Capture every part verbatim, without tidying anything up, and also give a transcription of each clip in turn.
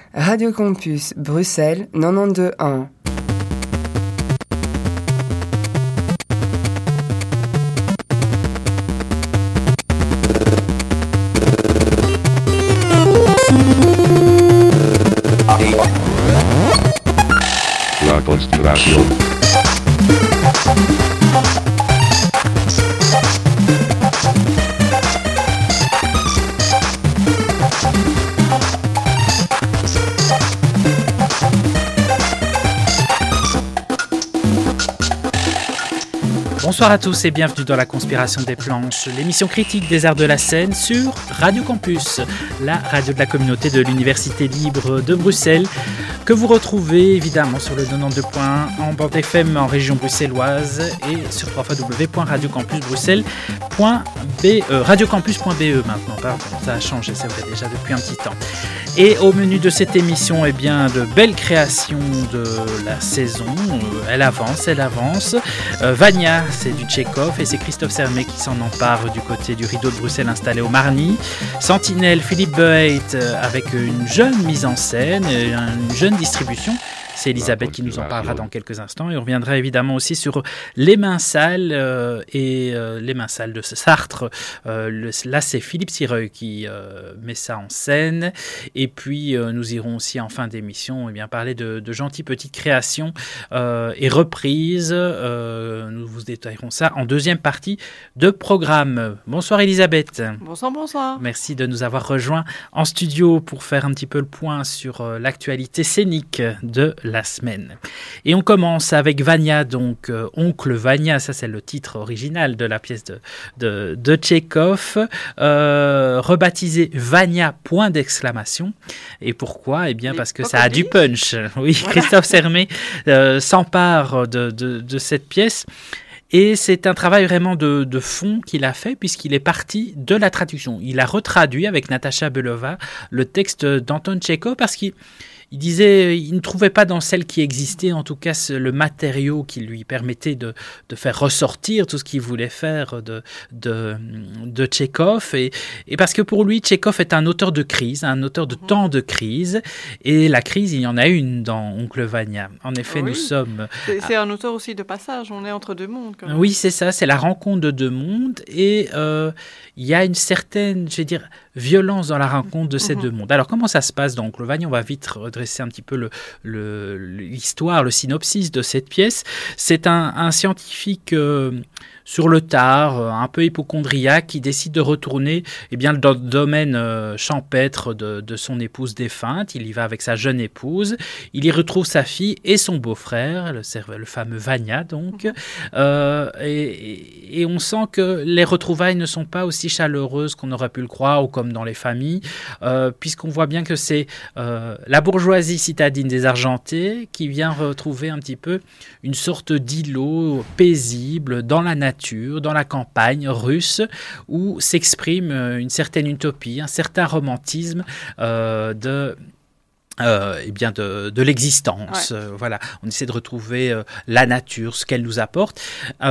Radio Campus Bruxelles quatre-vingt-douze un. La conspiración. Bonsoir à tous et bienvenue dans la Conspiration des Planches, l'émission critique des arts de la scène sur Radio Campus, la radio de la communauté de l'Université libre de Bruxelles, que vous retrouvez évidemment sur le quatre-vingt-douze point un en bande F M en région bruxelloise et sur w w w point radio campus bruxelles point b e, radiocampus point b e maintenant, pardon, ça a changé, c'est vrai, déjà depuis un petit temps. Et au menu de cette émission, eh bien, de belles créations de la saison, euh, elle avance, elle avance. Euh, Vania, c'est du Tchekhov et c'est Christophe Sermet qui s'en empare du côté du rideau de Bruxelles installé au Marny. Sentinelle, Philippe Beheit euh, avec une jeune mise en scène, une jeune distribution. C'est Elisabeth qui nous en parlera dans quelques instants et on reviendra évidemment aussi sur les mains sales euh, et euh, les mains sales de Sartre. Euh, le, là, c'est Philippe Sireuil qui euh, met ça en scène. Et puis, euh, nous irons aussi en fin d'émission eh bien, parler de, de gentilles petites créations euh, et reprises. Euh, nous vous détaillerons ça en deuxième partie de programme. Bonsoir Elisabeth. Bonsoir, bonsoir. Merci de nous avoir rejoints en studio pour faire un petit peu le point sur euh, l'actualité scénique de la semaine. Et on commence avec Vania, donc euh, Oncle Vania, ça c'est le titre original de la pièce de, de, de Tchekhov, euh, rebaptisé Vania, point d'exclamation. Et pourquoi ? Eh bien, parce que ça a du punch. Oui, voilà. Christophe Sermet euh, s'empare de, de, de cette pièce. Et c'est un travail vraiment de, de fond qu'il a fait puisqu'il est parti de la traduction. Il a retraduit avec Natacha Belova le texte d'Anton Tchekhov parce qu'il Il disait, il ne trouvait pas dans celle qui existait, en tout cas, le matériau qui lui permettait de, de faire ressortir tout ce qu'il voulait faire de, de, de Tchekhov. Et, et parce que pour lui, Tchekhov est un auteur de crise, un auteur de mmh. temps de crise. Et la crise, il y en a une dans Oncle Vania. En effet, oui. nous sommes... C'est, c'est un auteur aussi de passage, on est entre deux mondes. Quand même. Oui, c'est ça, c'est la rencontre de deux mondes. Et euh, il y a une certaine, je vais dire, violence dans la rencontre de ces mmh. deux mondes. Alors, comment ça se passe dans Oncle Vania ? On va vite redresser un petit peu le, le, l'histoire, le synopsis de cette pièce. C'est un, un scientifique euh, sur le tard, un peu hypocondriaque, qui décide de retourner eh bien, dans le domaine euh, champêtre de, de son épouse défunte. Il y va avec sa jeune épouse. Il y retrouve sa fille et son beau-frère, le, le fameux Vania, donc. Euh, et, et on sent que les retrouvailles ne sont pas aussi chaleureuses qu'on aurait pu le croire, ou comme dans les familles, euh, puisqu'on voit bien que c'est euh, la bourgeoisie citadine désargentée qui vient retrouver un petit peu une sorte d'îlot paisible dans la nature, dans la campagne russe, où s'exprime une certaine utopie, un certain romantisme euh, de... Euh, eh bien de, de l'existence. Ouais. Euh, voilà, on essaie de retrouver euh, la nature, ce qu'elle nous apporte.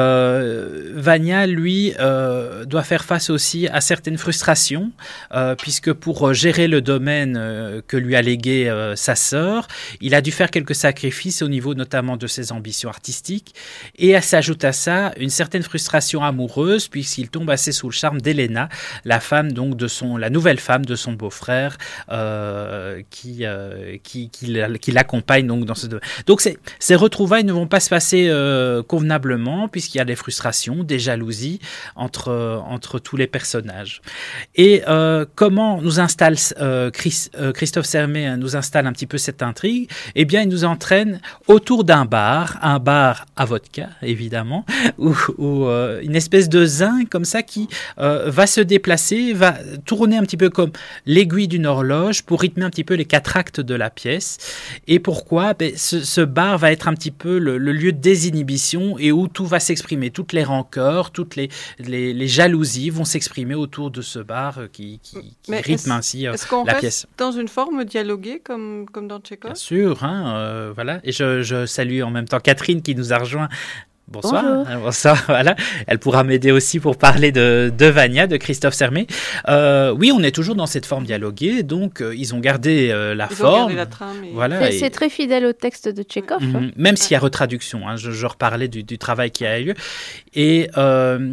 Euh, Vania, lui, euh, doit faire face aussi à certaines frustrations, euh, puisque pour gérer le domaine euh, que lui a légué euh, sa sœur, il a dû faire quelques sacrifices au niveau notamment de ses ambitions artistiques, et s'ajoute à ça une certaine frustration amoureuse, puisqu'il tombe assez sous le charme d'Elena, la femme donc de son, la nouvelle femme de son beau-frère, euh, qui euh, Qui, qui, qui l'accompagne donc dans ce domaine. Donc ces, ces retrouvailles ne vont pas se passer euh, convenablement puisqu'il y a des frustrations, des jalousies entre, entre tous les personnages. Et euh, comment nous installe euh, Chris, euh, Christophe Sermet nous installe un petit peu cette intrigue ? Eh bien, il nous entraîne autour d'un bar, un bar à vodka évidemment, où, où euh, une espèce de zinc comme ça qui euh, va se déplacer, va tourner un petit peu comme l'aiguille d'une horloge pour rythmer un petit peu les quatre actes de la pièce. Et pourquoi ? Ben, ce, ce bar va être un petit peu le, le lieu de désinhibition et où tout va s'exprimer. Toutes les rancœurs, toutes les, les, les jalousies vont s'exprimer autour de ce bar qui, qui, qui rythme ainsi euh, est-ce qu'on la reste pièce. Dans une forme dialoguée comme, comme dans Tchekhov ? Bien sûr, hein, euh, voilà. Et je, je salue en même temps Catherine qui nous a rejoint. Bonsoir. Bonjour. Bonsoir. Voilà. Elle pourra m'aider aussi pour parler de, de Vania, de Christophe Sermet. Euh, oui, on est toujours dans cette forme dialoguée, donc euh, ils ont gardé euh, la Ils forme. ont gardé la trame. Et... Voilà. C'est, et- c'est très fidèle au texte de Tchekhov. Mhm. hein. Même s'il y a retraduction, hein, je, je reparlais du, du travail qui a eu lieu. Et euh,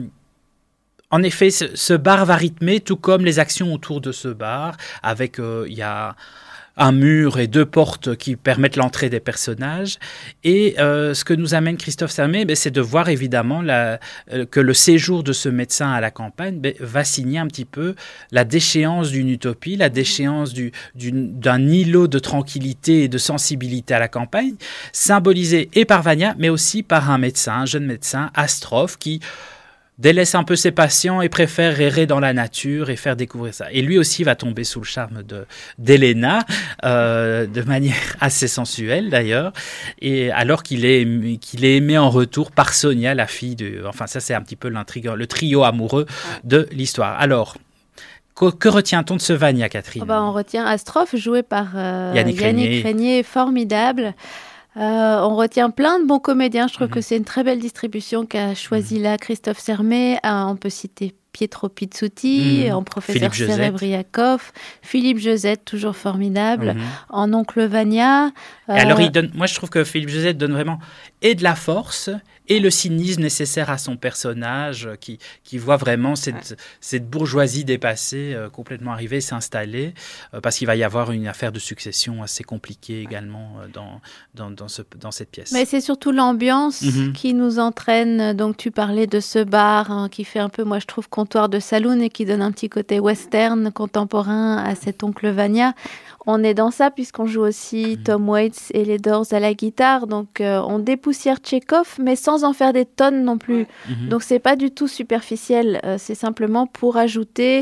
en effet, ce, ce bar va rythmer, tout comme les actions autour de ce bar, avec euh, il y a un mur et deux portes qui permettent l'entrée des personnages. Et euh, ce que nous amène Christophe Sermet, ben, c'est de voir évidemment la, euh, que le séjour de ce médecin à la campagne ben, va signer un petit peu la déchéance d'une utopie, la déchéance du, d'une, d'un îlot de tranquillité et de sensibilité à la campagne, symbolisé et par Vania, mais aussi par un médecin, un jeune médecin, Astrophe, qui délaisse un peu ses patients et préfère errer dans la nature et faire découvrir ça. Et lui aussi va tomber sous le charme de, d'Helena, euh, de manière assez sensuelle d'ailleurs, et alors qu'il est, qu'il est aimé en retour par Sonia, la fille de... Enfin ça c'est un petit peu l'intrigue, le trio amoureux de l'histoire. Alors, que, que retient-on de ce Vania, Catherine ? Oh bah, on retient Astrophe, joué par euh, Yannick Régnier. Régnier, formidable. Euh, on retient plein de bons comédiens. Je trouve Mhm. que c'est une très belle distribution qu'a choisi là Christophe Sermet. Euh, on peut citer Pietro Pizzuti, Mhm. en professeur Philippe Josette. Serebriakov, Philippe Josette, toujours formidable, Mhm. en oncle Vania. Et alors, il donne, moi, je trouve que Philippe Josette donne vraiment et de la force et le cynisme nécessaire à son personnage, euh, qui, qui voit vraiment cette, Ouais. cette bourgeoisie dépassée, euh, complètement arriver, s'installer, euh, parce qu'il va y avoir une affaire de succession assez compliquée également euh, dans, dans, dans, ce, dans cette pièce. Mais c'est surtout l'ambiance Mhm. qui nous entraîne. Donc, tu parlais de ce bar hein, qui fait un peu, moi, je trouve, comptoir de saloon et qui donne un petit côté western contemporain à cet oncle Vania. On est dans ça puisqu'on joue aussi Mhm. Tom Waits et les Doors à la guitare. Donc, euh, on dépoussière Tchekhov, mais sans en faire des tonnes non plus. Ouais. Mhm. Donc, c'est pas du tout superficiel. Euh, c'est simplement pour ajouter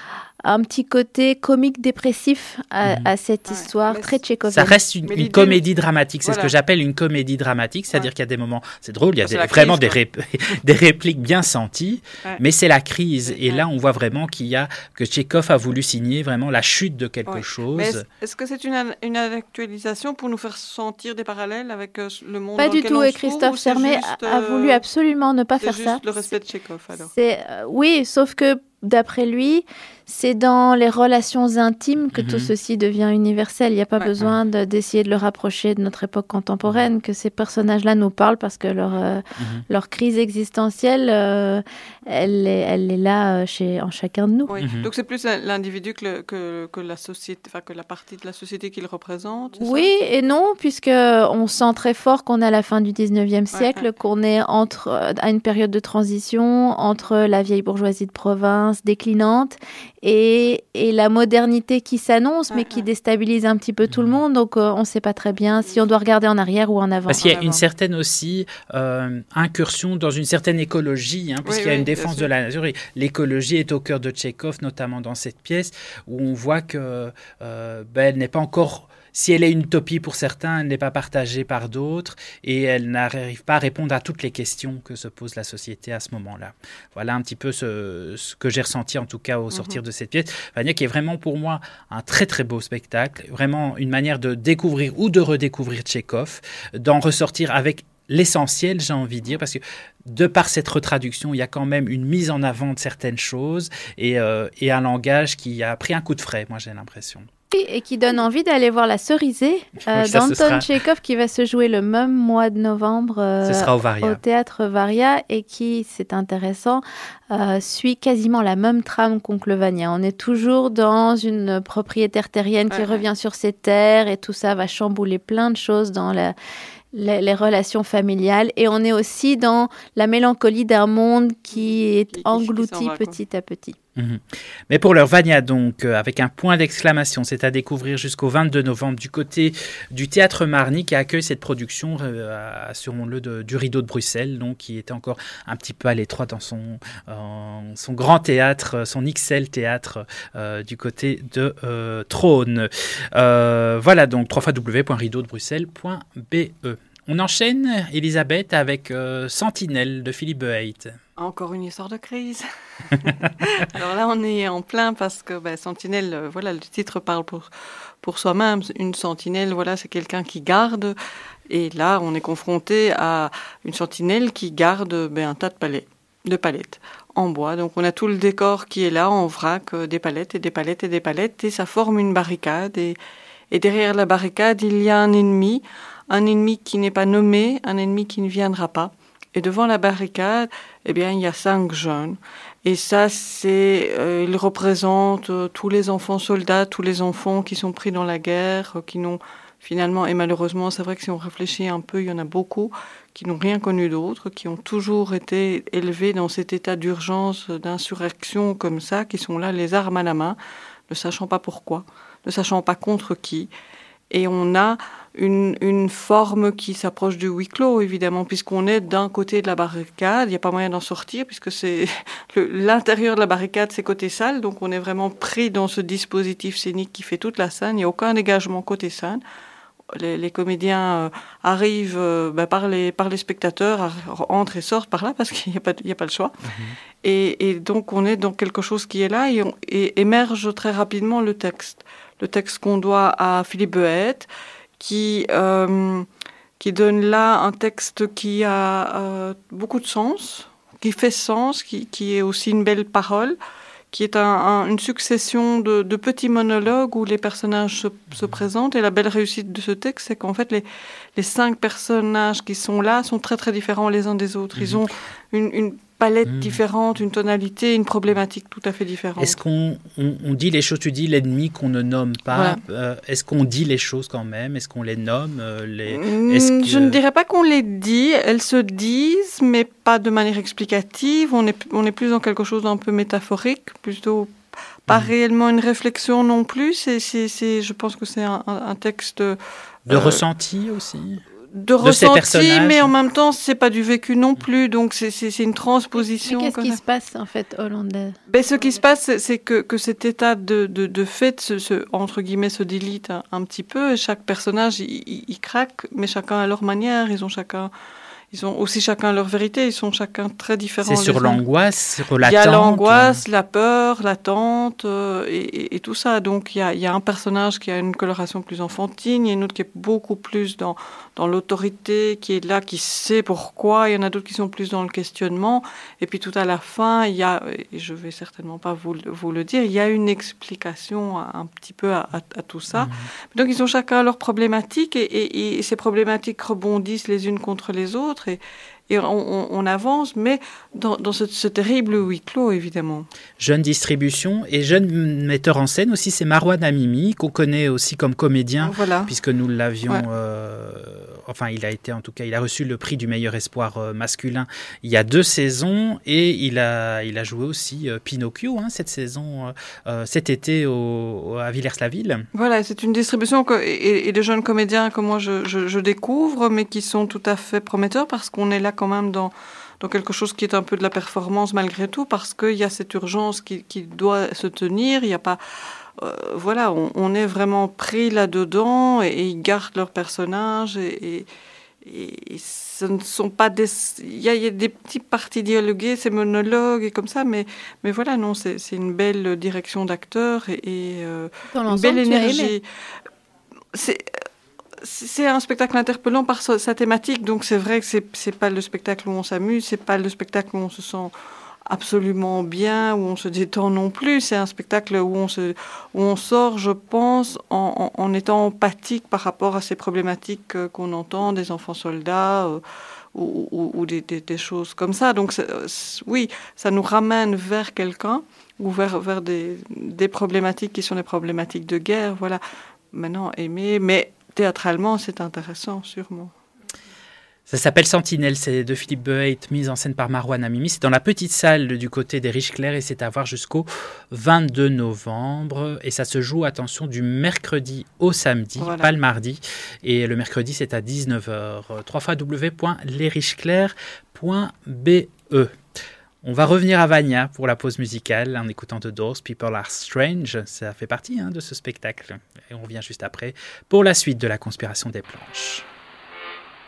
un petit côté comique dépressif à, Mhm. à cette Ouais. histoire Mais très Ça tchékovienne. reste une, Mais une l'idée- comédie dramatique, c'est ce Voilà. que j'appelle une comédie dramatique, c'est-à-dire Ouais. qu'il y a des moments, c'est drôle, il y a C'est des- la vraiment crise, des, quoi. rép- des répliques bien senties, Ouais. mais c'est la crise. Et Ouais. là, on voit vraiment qu'il y a, que Tchekhov a voulu signer vraiment la chute de quelque Ouais. chose. Mais est-ce, est-ce que c'est une, an- une actualisation pour nous faire sentir des parallèles avec euh, le monde Pas dans du lequel tout. on Et se trouve, Christophe ou c'est Sermet juste, a, a euh, voulu absolument ne pas c'est faire juste ça. le respect de Tchekhov, alors. C'est, euh, oui, sauf que d'après lui, c'est dans les relations intimes que Mhm. tout ceci devient universel. Il n'y a pas Ouais. besoin de- d'essayer de le rapprocher de notre époque contemporaine, que ces personnages-là nous parlent parce que leur, euh, Mhm. leur crise existentielle, euh, elle, est, elle est là euh, chez, en chacun de nous. Oui. Mhm. Donc c'est plus l'in- l'individu que, le- que, que la société, enfin que la partie de la société qu'il représente. c'est ça Oui et non, puisque on sent très fort qu'on est à la fin du dix-neuvième siècle, ouais. qu'on est entre, euh, à une période de transition entre la vieille bourgeoisie de province déclinante et, et la modernité qui s'annonce, mais Ouais, qui ouais. déstabilise un petit peu tout le monde. Donc euh, on ne sait pas très bien si on doit regarder en arrière ou en avant. Parce qu'il y a en une avant. certaine aussi euh, incursion dans une certaine écologie, hein, puisqu'il y a oui, une bien défense sûr. de la nature. Et l'écologie est au cœur de Tchekhov, notamment dans cette pièce, où on voit que euh, ben, elle n'est pas encore... Si elle est une utopie pour certains, elle n'est pas partagée par d'autres et elle n'arrive pas à répondre à toutes les questions que se pose la société à ce moment-là. Voilà un petit peu ce, ce que j'ai ressenti en tout cas au sortir de cette pièce. Vania qui est vraiment pour moi un très très beau spectacle, vraiment une manière de découvrir ou de redécouvrir Tchekhov, d'en ressortir avec l'essentiel, j'ai envie de dire, parce que de par cette retraduction, il y a quand même une mise en avant de certaines choses et, euh, et un langage qui a pris un coup de frais, moi j'ai l'impression. Et qui donne envie d'aller voir La Cerisée euh, Oui, ça, ce d'Anton sera- Tchekhov qui va se jouer le même mois de novembre euh, Ce sera au Varia. au théâtre Varia et qui, c'est intéressant, euh, suit quasiment la même trame qu'Oncle Vania. On est toujours dans une propriétaire terrienne qui Ouais, ouais. revient sur ses terres et tout ça va chambouler plein de choses dans la les, les relations familiales et on est aussi dans la mélancolie d'un monde qui est Qui- qui- qui s'en englouti va, quoi. petit à petit. Mhm. Mais pour leur Vania, donc, euh, avec un point d'exclamation, c'est à découvrir jusqu'au vingt-deux novembre du côté du Théâtre Marny qui accueille cette production, euh, assurons-le, de- du Rideau de Bruxelles, donc, qui était encore un petit peu à l'étroit dans son, euh, son grand théâtre, son X L théâtre euh, du côté de euh, Trône. Euh, voilà, donc, w w w point rideau de bruxelles point b e. On enchaîne, Elisabeth, avec euh, Sentinelle de Philippe Boeit. Encore une histoire de crise. Alors là, on est en plein parce que bah, Sentinelle, euh, voilà, le titre parle pour, pour soi-même. Une sentinelle, voilà, c'est quelqu'un qui garde. Et là, on est confronté à une sentinelle qui garde bah, un tas de palais, de palettes en bois. Donc on a tout le décor qui est là, en vrac, euh, des palettes et des palettes et des palettes. Et ça forme une barricade. Et, et derrière la barricade, il y a un ennemi. Un ennemi qui n'est pas nommé, un ennemi qui ne viendra pas. Et devant la barricade, eh bien, il y a cinq jeunes. Et ça, c'est, euh, ils représentent euh, tous les enfants soldats, tous les enfants qui sont pris dans la guerre, euh, qui n'ont finalement, et malheureusement, c'est vrai que si on réfléchit un peu, il y en a beaucoup qui n'ont rien connu d'autre, qui ont toujours été élevés dans cet état d'urgence, d'insurrection comme ça, qui sont là, les armes à la main, ne sachant pas pourquoi, ne sachant pas contre qui. Et on a une, une forme qui s'approche du huis clos, évidemment, puisqu'on est d'un côté de la barricade, il n'y a pas moyen d'en sortir, puisque c'est le, l'intérieur de la barricade, c'est côté salle, donc on est vraiment pris dans ce dispositif scénique qui fait toute la scène, il n'y a aucun dégagement côté scène. Les, les comédiens euh, arrivent euh, ben, par, les, par les spectateurs, entrent et sortent par là, parce qu'il n'y a pas, il n'y a pas le choix. Mmh. Et, et donc on est dans quelque chose qui est là, et, on, et émerge très rapidement le texte. Le texte qu'on doit à Philippe Boeit, qui, euh, qui donne là un texte qui a euh, beaucoup de sens, qui fait sens, qui, qui est aussi une belle parole, qui est un, un, une succession de, de petits monologues où les personnages se, se présentent. Et la belle réussite de ce texte, c'est qu'en fait, les, les cinq personnages qui sont là sont très très différents les uns des autres. Ils ont une... une palette mmh. différente, une tonalité, une problématique tout à fait différente. Est-ce qu'on on, on dit les choses, tu dis l'ennemi qu'on ne nomme pas, voilà. euh, est-ce qu'on dit les choses quand même, est-ce qu'on les nomme euh, les... est-ce que... Je ne dirais pas qu'on les dit, elles se disent, mais pas de manière explicative, on est, on est plus dans quelque chose d'un peu métaphorique, plutôt pas mmh. réellement une réflexion non plus, c'est, c'est, c'est, je pense que c'est un, un texte... De euh, ressenti aussi de, de ressenti, mais en même temps, c'est pas du vécu non plus, donc c'est, c'est, c'est une transposition. Mais qu'est-ce qui se passe, en fait, hollandais ben, Ce qui se passe, c'est, c'est que, que cet état de, de, de fait, se, se, entre guillemets, se délite un, un petit peu, et chaque personnage, il, il, il craque, mais chacun à leur manière, ils ont chacun... Ils ont aussi chacun leur vérité, ils sont chacun très différents. C'est sur l'angoisse, sur l'attente. Il y a l'angoisse, la peur, l'attente euh, et, et, et tout ça. Donc il y, a, il y a un personnage qui a une coloration plus enfantine, il y a une autre qui est beaucoup plus dans, dans l'autorité, qui est là, qui sait pourquoi. Il y en a d'autres qui sont plus dans le questionnement. Et puis tout à la fin, il y a, et je ne vais certainement pas vous, vous le dire, il y a une explication un petit peu à, à, à tout ça. Mmh. Donc ils ont chacun leurs problématiques et, et, et ces problématiques rebondissent les unes contre les autres. Et, et on, on avance, mais dans, dans ce, ce terrible huis clos, évidemment. Jeune distribution et jeune metteur en scène aussi, c'est Marouane Amimi, qu'on connaît aussi comme comédien, voilà. puisque nous l'avions... Ouais. Euh, enfin, il a été, en tout cas, il a reçu le prix du meilleur espoir euh, masculin il y a deux saisons, et il a, il a joué aussi euh, Pinocchio, hein, cette saison, euh, cet été au, à Villers-la-Ville. Voilà, c'est une distribution que, et, et de jeunes comédiens que moi je, je, je découvre, mais qui sont tout à fait prometteurs, parce qu'on est là quand même dans, dans quelque chose qui est un peu de la performance malgré tout, parce qu'il y a cette urgence qui, qui doit se tenir, il n'y a pas... Euh, voilà, on, on est vraiment pris là-dedans, et, et ils gardent leurs personnages, et, et, et ce ne sont pas des... Il y a, il y a des petites parties dialoguées, ces monologues et comme ça, mais, mais voilà, non, c'est, c'est une belle direction d'acteurs, et, et euh, une belle énergie. C'est... C'est un spectacle interpellant par sa, sa thématique, donc c'est vrai que c'est, c'est pas le spectacle où on s'amuse, c'est pas le spectacle où on se sent absolument bien, où on se détend non plus, c'est un spectacle où on, se, où on sort, je pense, en, en, en étant empathique par rapport à ces problématiques euh, qu'on entend, des enfants soldats, euh, ou, ou, ou des, des, des choses comme ça. Donc c'est, c'est, oui, ça nous ramène vers quelqu'un, ou vers, vers des, des problématiques qui sont des problématiques de guerre, voilà. Maintenant, aimer, mais... Théâtralement, c'est intéressant, sûrement. Ça s'appelle Sentinelle, c'est de Philippe Boeit, mise en scène par Marouane Amimi. C'est dans la petite salle du côté des Riches-Clairs et c'est à voir jusqu'au vingt-deux novembre. Et ça se joue, attention, du mercredi au samedi, voilà. Pas le mardi. Et le mercredi, c'est à dix-neuf heures. w w w point les riches clairs point b e. On va revenir à Vania pour la pause musicale en écoutant The Doors, People Are Strange. Ça fait partie hein, de ce spectacle. Et on revient juste après pour la suite de la conspiration des planches.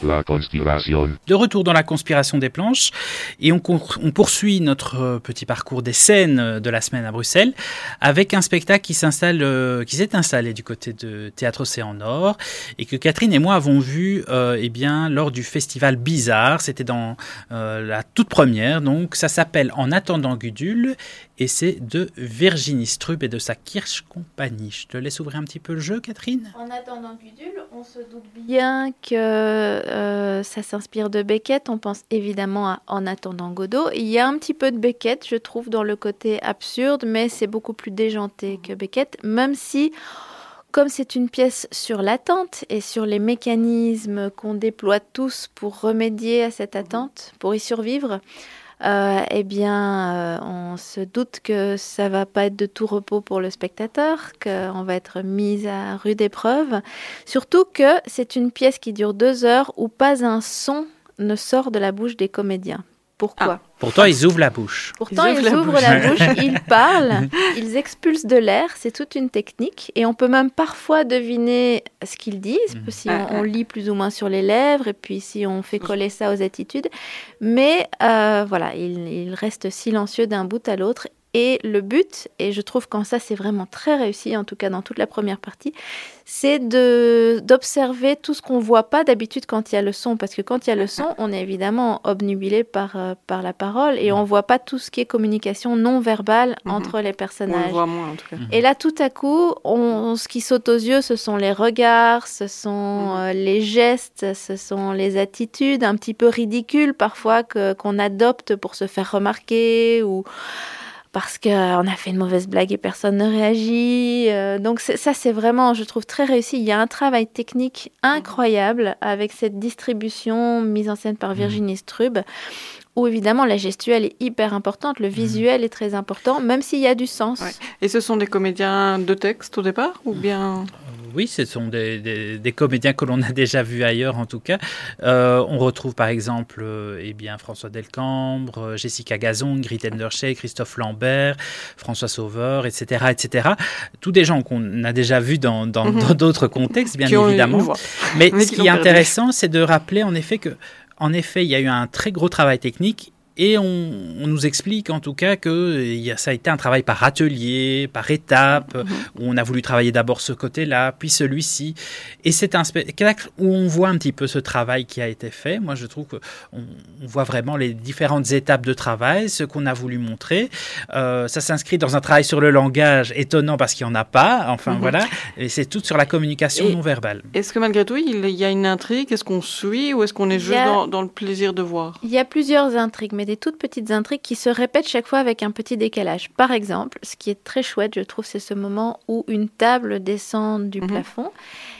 La conspiration. De retour dans la conspiration des planches, et on, on poursuit notre petit parcours des scènes de la semaine à Bruxelles avec un spectacle qui s'installe, euh, qui s'est installé du côté de Théâtre Océan Nord et que Catherine et moi avons vu euh, eh bien, lors du festival Bizarre. C'était dans euh, la toute première, donc ça s'appelle En attendant Gudule et c'est de Virginie Strub et de sa Kirsch Compagnie. Je te laisse ouvrir un petit peu le jeu, Catherine. En attendant Gudule, on se doute bien que Euh, ça s'inspire de Beckett, on pense évidemment à En attendant Godot. Il y a un petit peu de Beckett, je trouve, dans le côté absurde, mais c'est beaucoup plus déjanté que Beckett, même si, comme c'est une pièce sur l'attente et sur les mécanismes qu'on déploie tous pour remédier à cette attente, pour y survivre, Euh, eh bien, euh, on se doute que ça va pas être de tout repos pour le spectateur, qu'on va être mis à rude épreuve. Surtout que c'est une pièce qui dure deux heures où pas un son ne sort de la bouche des comédiens. Pourquoi ? Ah. Pourtant, ils ouvrent la bouche. Pourtant, Ils ils, ouvrent la ouvrent bouche. la bouche, ils parlent, ils expulsent de l'air, c'est toute une technique. Et on peut même parfois deviner ce qu'ils disent, Mhm. si Ah, on, on ah. lit plus ou moins sur les lèvres, et puis si on fait coller ça aux attitudes. Mais euh, voilà, ils, ils restent silencieux d'un bout à l'autre. Et le but, et je trouve qu'en ça c'est vraiment très réussi, en tout cas dans toute la première partie, c'est de, d'observer tout ce qu'on ne voit pas d'habitude quand il y a le son. Parce que quand il y a le son, on est évidemment obnubilé par, euh, par la parole et on ne voit pas tout ce qui est communication non verbale Mhm. entre les On le personnages. voit moins en tout cas. Et là, tout à coup, on, ce qui saute aux yeux, ce sont les regards, ce sont euh, les gestes, ce sont les attitudes un petit peu ridicules parfois que, qu'on adopte pour se faire remarquer ou parce qu'on a fait une mauvaise blague et personne ne réagit. Euh, donc c'est, ça, c'est vraiment, je trouve, très réussi. Il y a un travail technique incroyable avec cette distribution mise en scène par Virginie Strub, où évidemment la gestuelle est hyper importante, le visuel est très important, même s'il y a du sens. Ouais. Et ce sont des comédiens de texte au départ ou bien Oui, ce sont des, des, des comédiens que l'on a déjà vus ailleurs, en tout cas. Euh, on retrouve par exemple euh, eh bien, François Delcambre, euh, Jessica Gazon, Grit Endershey, Christophe Lambert, François Sauveur, et cetera, et cetera. Tous des gens qu'on a déjà vus dans, dans, Mhm. dans d'autres contextes, bien qui ont une évidemment. voix. Mais Mais ce qui qui est l'ont perdu. intéressant, c'est de rappeler en effet que, en effet, il y a eu un très gros travail technique. Et on, on nous explique en tout cas que il y a, ça a été un travail par atelier, par étape, Mhm. où on a voulu travailler d'abord ce côté-là, puis celui-ci. Et c'est un spectacle où on voit un petit peu ce travail qui a été fait. Moi, je trouve qu'on on voit vraiment les différentes étapes de travail, ce qu'on a voulu montrer. Euh, ça s'inscrit dans un travail sur le langage étonnant parce qu'il n'y en a pas. Enfin, Mhm. voilà. Et c'est tout sur la communication Et- non verbale. Est-ce que malgré tout, il y a une intrigue? Est-ce qu'on suit ou est-ce qu'on est Il y juste a- dans, dans le plaisir de voir? Il y a plusieurs intrigues, mais des toutes petites intrigues qui se répètent chaque fois avec un petit décalage. Par exemple, ce qui est très chouette, je trouve, c'est ce moment où une table descend du Mhm. plafond.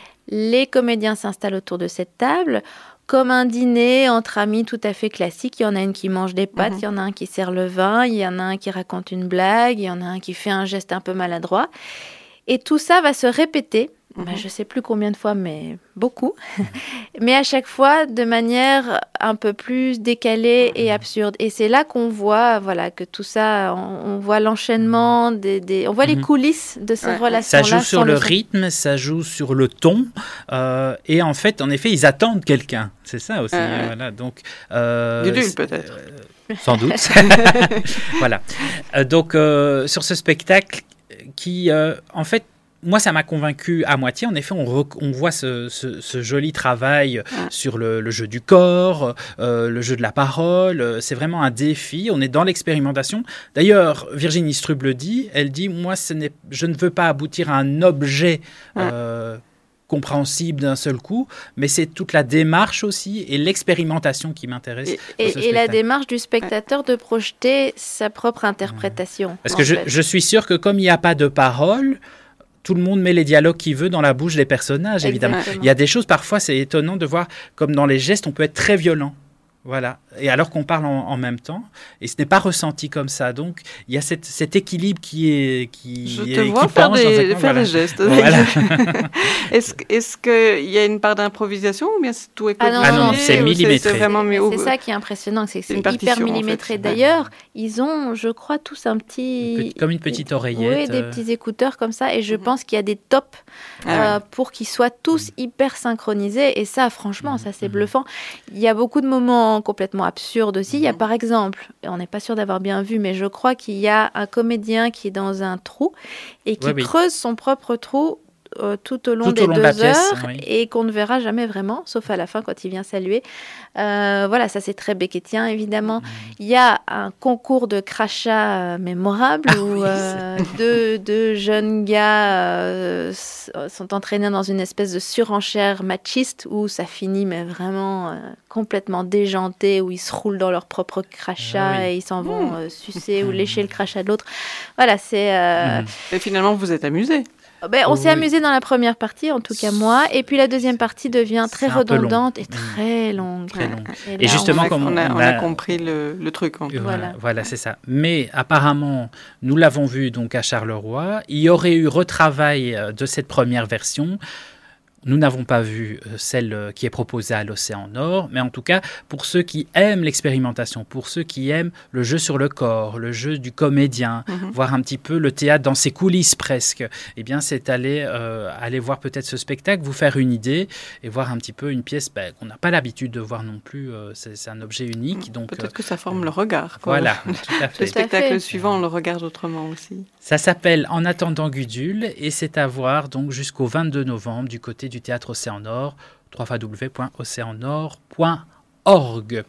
Les comédiens s'installent autour de cette table. Comme un dîner entre amis tout à fait classique, il y en a une qui mange des pâtes, Mhm. il y en a un qui sert le vin, il y en a un qui raconte une blague, il y en a un qui fait un geste un peu maladroit. Et tout ça va se répéter, Mhm. ben, je ne sais plus combien de fois, mais beaucoup. Mais à chaque fois de manière un peu plus décalée et absurde. Et c'est là qu'on voit voilà, que tout ça, on, on voit l'enchaînement, des, des- on voit les Mhm. coulisses de ces Ouais. relations-là. Ça joue sur sans le son. rythme, ça joue sur le ton, euh, et en fait, en effet, ils attendent quelqu'un. C'est ça aussi. Ouais, hein, ouais. Voilà. Donc, euh, Gudule, c'est- peut-être. euh, sans doute. Voilà. Euh, donc, euh, sur ce spectacle qui, euh, en fait, moi, ça m'a convaincu à moitié. En effet, on, rec- on voit ce, ce- ce joli travail sur le, le jeu du corps, euh, le jeu de la parole. Euh, C'est vraiment un défi. On est dans l'expérimentation. D'ailleurs, Virginie Strub le dit. Elle dit, moi, ce n'est, je ne veux pas aboutir à un objet euh, compréhensible d'un seul coup, mais c'est toute la démarche aussi et l'expérimentation qui m'intéresse. Et- dans Et, ce et la spectacle. démarche du spectateur de projeter sa propre interprétation. Parce en que je, fait. je suis sûr que comme il n'y a pas de parole, tout le monde met les dialogues qu'il veut dans la bouche des personnages, évidemment. Exactement. Il y a des choses, parfois, c'est étonnant de voir, comme dans les gestes, on peut être très violent. Voilà. et alors qu'on parle en, en même temps, et ce n'est pas ressenti comme ça. Donc, il y a cette, cet équilibre qui est qui Je est, te vois qui faire, penche des, dans un- faire voilà. des gestes. Voilà. Est-ce est-ce qu'il y a une part d'improvisation ou bien c'est tout est Ah non, Ah non, codifié, c'est ou millimétré. C'est vraiment mis Mais au... c'est ça qui est impressionnant, c'est que C'est c'est une hyper partition, en fait. millimétré. Ouais. D'ailleurs, ils ont, je crois, tous un petit... Une petite- comme une petite oreillette. Oui, des euh, petits écouteurs comme ça. Et je Mhm. pense qu'il y a des tops Ah euh, pour qu'ils soient tous hyper synchronisés. Et ça, franchement, ça c'est Mhm. bluffant. Il y a beaucoup de moments complètement absurdes aussi. Il y a Mhm. par exemple, et on n'est pas sûr d'avoir bien vu, mais je crois qu'il y a un comédien qui est dans un trou et qui Ouais, oui. creuse son propre trou euh, tout au long Tout des au long de deux la pièce, heures oui. et qu'on ne verra jamais vraiment, sauf à la fin quand il vient saluer. Euh, voilà, ça c'est très beckettien évidemment. Il y a un concours de crachats euh, mémorable Ah où oui, euh, deux, deux jeunes gars euh, s- sont entraînés dans une espèce de surenchère machiste où ça finit mais vraiment euh, complètement déjanté, où ils se roulent dans leur propre crachat Ah oui. et ils s'en vont euh, sucer ou lécher le crachat de l'autre. Voilà, c'est... euh, Mhm. Et finalement, vous êtes amusé. ben, on Oh s'est oui. amusé dans la première partie, en tout cas moi, et puis la deuxième partie devient très C'est un peu long. redondante et Mhm. très longue. Très long. Et, Et là, justement, on- on a, comme on a, on on a a- compris le, le truc. En Et fait. Voilà, Voilà. voilà, c'est ça. Mais apparemment, nous l'avons vu donc à Charleroi. Il y aurait eu retravail euh, de cette première version. Nous n'avons pas vu euh, celle euh, qui est proposée à l'Océan Nord, mais en tout cas, pour ceux qui aiment l'expérimentation, pour ceux qui aiment le jeu sur le corps, le jeu du comédien, Mhm. voir un petit peu le théâtre dans ses coulisses presque, eh bien, c'est aller, euh, aller voir peut-être ce spectacle, vous faire une idée et voir un petit peu une pièce ben, qu'on n'a pas l'habitude de voir non plus. euh, c'est, c'est un objet unique, donc Peut-être euh, que ça forme le regard. quoi. voilà, tout à Le fait. spectacle fait. suivant, on le regarde autrement aussi. Ça s'appelle En attendant Gudule et c'est à voir donc jusqu'au vingt-deux novembre du côté du théâtre Océan Nord, w w w point océan nord point org.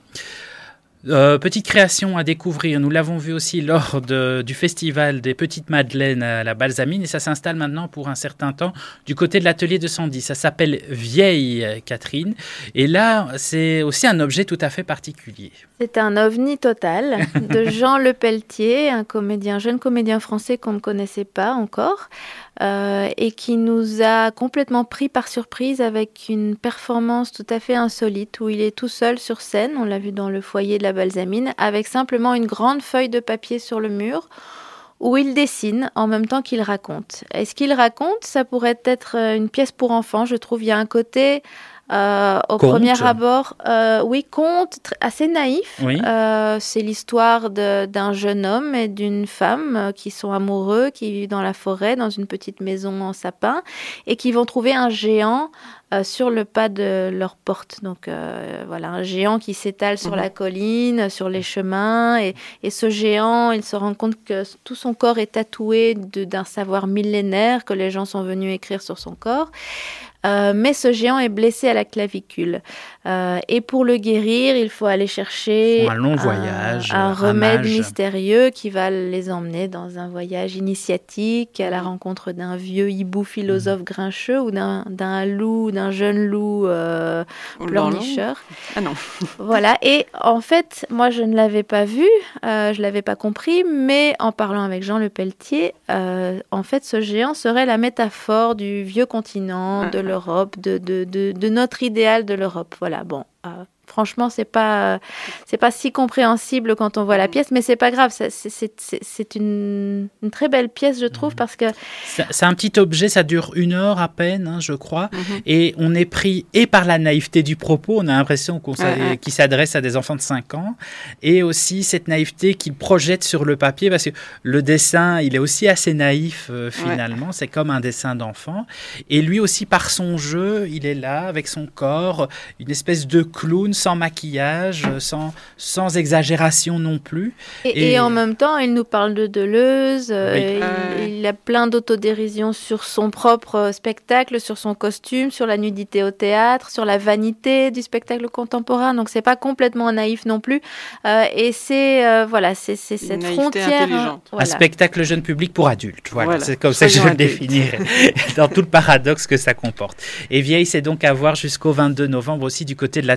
Euh, petite création à découvrir, nous l'avons vu aussi lors de- du festival des Petites Madeleines à la Balsamine et ça s'installe maintenant pour un certain temps du côté de l'atelier de Sandy. Ça s'appelle Vieille Catherine et là c'est aussi un objet tout à fait particulier. C'est un ovni total de Jean Lepelletier, un comédien, jeune comédien français qu'on ne connaissait pas encore euh, et qui nous a complètement pris par surprise avec une performance tout à fait insolite où il est tout seul sur scène, on l'a vu dans le foyer de la Balsamine, avec simplement une grande feuille de papier sur le mur où il dessine en même temps qu'il raconte. Et ce qu'il raconte, ça pourrait être une pièce pour enfants, je trouve. Il y a un côté... Euh, au Conte. premier abord, euh, oui, conte tr- assez naïf. Oui. Euh, c'est l'histoire de- d'un jeune homme et d'une femme euh, qui sont amoureux, qui vivent dans la forêt, dans une petite maison en sapin, et qui vont trouver un géant euh, sur le pas de leur porte. Donc euh, voilà, un géant qui s'étale sur Mhm. la colline, sur les chemins, et, et ce géant, il se rend compte que tout son corps est tatoué de- d'un savoir millénaire que les gens sont venus écrire sur son corps. Euh, mais ce géant est blessé à la clavicule. Euh, et pour le guérir, il faut aller chercher Font un long voyage, un un remède mage. mystérieux qui va les emmener dans un voyage initiatique à la rencontre d'un vieux hibou philosophe grincheux ou d'un, d'un loup, d'un jeune loup euh, Ou dans l'eau. pleurnicheur. Ah non. Voilà, et en fait, moi je ne l'avais pas vu, euh, je ne l'avais pas compris, mais en parlant avec Jean Lepelletier, euh, en fait ce géant serait la métaphore du vieux continent, Ah. de l'Europe, de, de, de, de notre idéal de l'Europe. Voilà, bon, euh, franchement, c'est pas, c'est pas si compréhensible quand on voit la pièce, mais c'est pas grave, ça, c'est, c'est, c'est, c'est une, une très belle pièce, je trouve, parce que C'est c'est un petit objet, ça dure une heure à peine, hein, je crois, Mhm. et on est pris et par la naïveté du propos, on a l'impression qu'on s'a- Ouais, ouais. qu'il s'adresse à des enfants de cinq ans, et aussi cette naïveté qu'il projette sur le papier, parce que le dessin, il est aussi assez naïf euh, finalement, c'est comme un dessin d'enfant, et lui aussi par son jeu, il est là avec son corps, une espèce de clown sans maquillage, sans, sans exagération non plus. Et, Et- et en même temps, il nous parle de Deleuze, euh, Oui. il, Ouais. il a plein d'autodérision sur son propre euh, spectacle, sur son costume, sur la nudité au théâtre, sur la vanité du spectacle contemporain. Donc c'est pas complètement naïf non plus. Euh, et c'est euh, voilà, c'est, c'est Une cette naïveté frontière. hein, intelligente. voilà. Un spectacle jeune public pour adultes. Voilà, Voilà. c'est comme ça que je Soyons le adultes. définirais, dans tout le paradoxe que ça comporte. Et Vieille, c'est donc à voir jusqu'au vingt-deux novembre aussi du côté de l'atelier de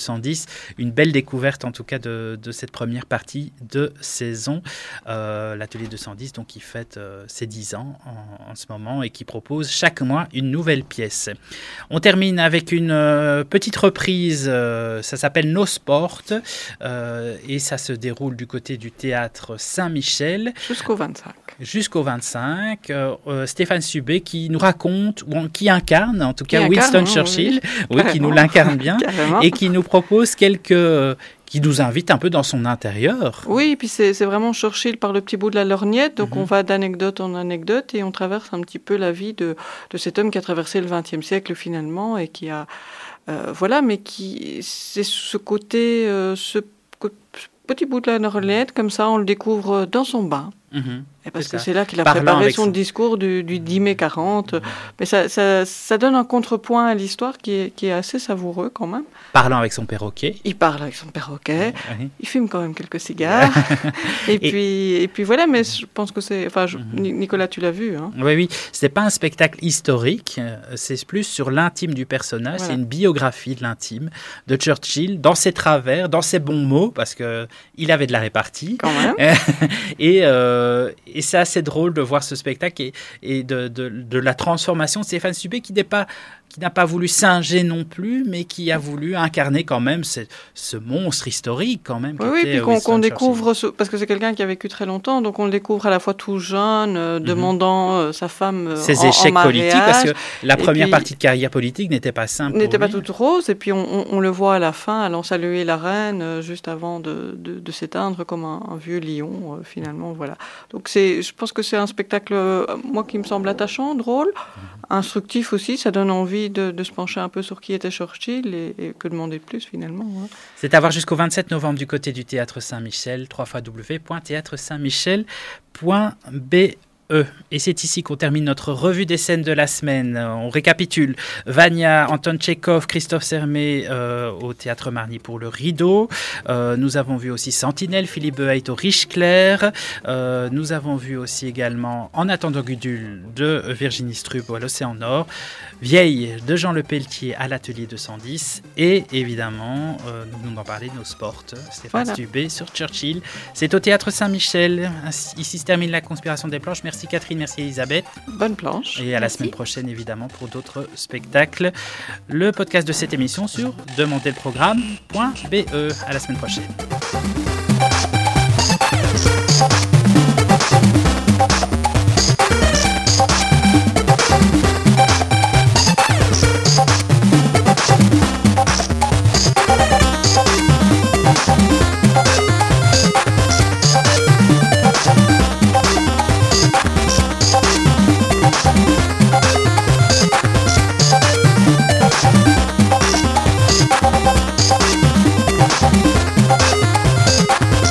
cent dix, une belle découverte en tout cas de, de cette première partie de saison. Euh, L'Atelier deux cent dix, donc, qui fête euh, ses dix ans en, en ce moment et qui propose chaque mois une nouvelle pièce. On termine avec une euh, petite reprise, euh, ça s'appelle Nos Sport euh, et ça se déroule du côté du théâtre Saint-Michel. Jusqu'au vingt-cinq. Jusqu'au vingt-cinq. Euh, euh, Stéphane Subé qui nous raconte, ou qui incarne en tout Qui cas incarne, Winston hein, Churchill, oui. oui, qui nous l'incarne bien Carrément. et qui nous propose quelques... euh, qui nous invite un peu dans son intérieur. Oui, et puis c'est c'est vraiment Churchill par le petit bout de la lorgnette, donc Mhm. on va d'anecdote en anecdote et on traverse un petit peu la vie de, de cet homme qui a traversé le vingtième siècle finalement et qui a... euh, voilà, mais qui... C'est ce côté... euh, ce co- petit bout de la lorgnette, comme ça, on le découvre dans son bain. Mhm. Et parce C'est que ça. c'est là qu'il a Parlant préparé avec son son- discours du, du dix mai quarante. Mais ça, ça, ça donne un contrepoint à l'histoire qui est, qui est assez savoureux quand même. Parlant avec son perroquet. Il parle avec son perroquet. Oui. Il fume quand même quelques cigares. et, Et- puis, et puis voilà, mais je pense que c'est... Enfin, je- Mhm. Ni- Nicolas, tu l'as vu. Hein. Oui, oui, c'est pas un spectacle historique, euh, c'est plus sur l'intime du personnage, Voilà. c'est une biographie de l'intime de Churchill, dans ses travers, dans ses bons mots, parce que il avait de la répartie. Quand même. et, euh, et c'est assez drôle de voir ce spectacle et, et de, de, de la transformation de Stéphane Subé qui n'est pas qui n'a pas voulu singer non plus, mais qui a voulu incarner quand même ce, ce monstre historique quand même. Oui, qui oui, était puis qu'on Winston qu'on Churchill. découvre, ce- parce que c'est quelqu'un qui a vécu très longtemps, donc on le découvre à la fois tout jeune, euh, demandant euh, sa femme euh, Ses en, échecs en politiques, parce que mariage, la et première puis- partie de carrière politique n'était pas simple. n'était pour pas lui. toute rose, et puis on, on- on le voit à la fin allant saluer la reine euh, juste avant de, de, de s'éteindre comme un, un vieux lion, euh, finalement, voilà. Donc c'est, je pense que c'est un spectacle, euh, moi, qui me semble attachant, drôle, instructif aussi, ça donne envie de, de se pencher un peu sur qui était Churchill, et, et que demander de plus, finalement. hein. C'est à voir jusqu'au vingt-sept novembre du côté du Théâtre Saint-Michel, w w w point théâtre saint michel point b e. Et c'est ici qu'on termine notre revue des scènes de la semaine. On récapitule. Vania, Anton Tchekhov, Christophe Sermet euh, au Théâtre Marny pour le Rideau. Euh, nous avons vu aussi Sentinelle, Philippe Beheit au Riche-Clair. Euh, nous avons vu aussi également En attendant Gudule de Virginie Strub à l'Océan Nord. Vieille de Jean Le Pelletier à l'Atelier deux cent dix. Et évidemment, euh, nous venons d'en parler, Nos Sport, Stéphane Voilà. Subé sur Churchill. C'est au Théâtre Saint-Michel. Ainsi- Ici se termine la conspiration des planches. Merci Catherine, merci Elisabeth. Bonne planche. Et à la Merci. semaine prochaine, évidemment, pour d'autres spectacles. Le podcast de cette émission sur demandez le programme point b e. À la semaine prochaine.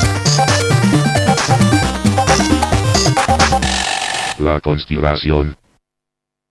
La conspiración.